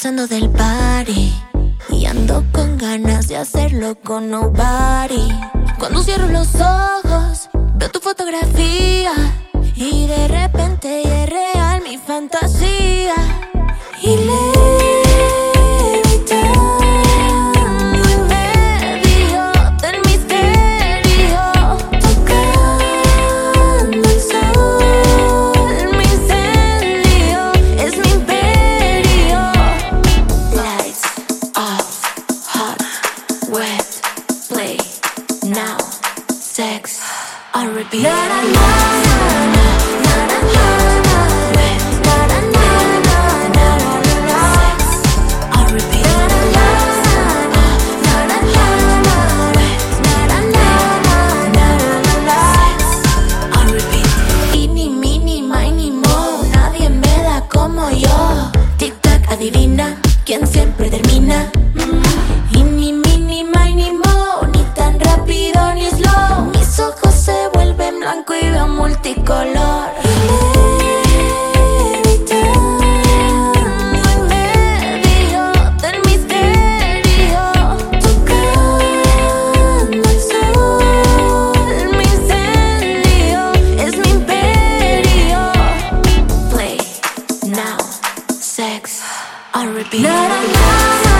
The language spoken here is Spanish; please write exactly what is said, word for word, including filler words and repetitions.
regresando del party y ando con ganas de hacerlo con nobody. Cuando cierro los ojos, veo tu fotografía y de repente ya es real mi fantasía. Y levitando en medio del misterio, tocando el sol, mi incendio es mi imperio. Lights off, hot, wet, play now, sex on repeat. Na, na, na, na, na, na, na, na, wet, na, na, na, na, na, na, na, sex on repeat. Na, na, na, na, na, na, na, wet, na, na, na, na, na, na, na, sex on repeat. Eeny, meeny, miny, moe, nadie me da como yo. Tic tac, adivina quién siempre termina. Eeny, meeny, miny, moe, ni tan rápido ni slow. Mis ojos se vuelven blanco y veo multicolor. Levitando en medio del misterio, tocando el sol, mi incendio es mi imperio. Play now, sex on repeat. Na, na, na.